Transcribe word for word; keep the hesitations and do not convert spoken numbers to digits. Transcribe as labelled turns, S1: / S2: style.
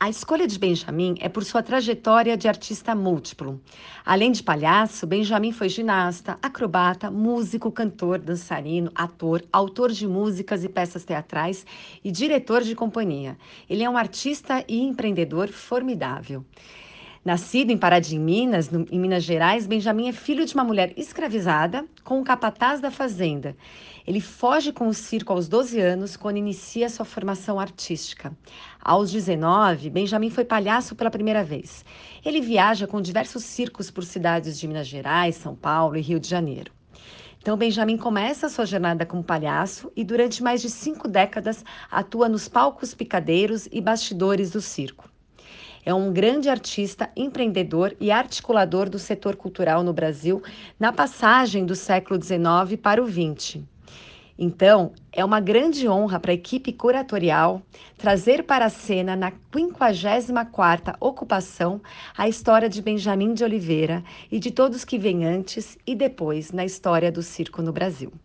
S1: A escolha de Benjamin é por sua trajetória de artista múltiplo. Além de palhaço, Benjamin foi ginasta, acrobata, músico, cantor, dançarino, ator, autor de músicas e peças teatrais e diretor de companhia. Ele é um artista e empreendedor formidável. Nascido em Paraty, em Minas, no- em Minas Gerais, Benjamin é filho de uma mulher escravizada com o capataz da fazenda. Ele foge com o circo aos doze anos, quando inicia sua formação artística. Aos dezenove, Benjamin foi palhaço pela primeira vez. Ele viaja com diversos circos por cidades de Minas Gerais, São Paulo e Rio de Janeiro. Então, Benjamin começa a sua jornada como palhaço e, durante mais de cinco décadas, atua nos palcos picadeiros e bastidores do circo. É um grande artista, empreendedor e articulador do setor cultural no Brasil na passagem do século dezenove para o vinte. Então, é uma grande honra para a equipe curatorial trazer para a cena, na quinquagésima quarta ocupação, a história de Benjamin de Oliveira e de todos que vêm antes e depois na história do circo no Brasil.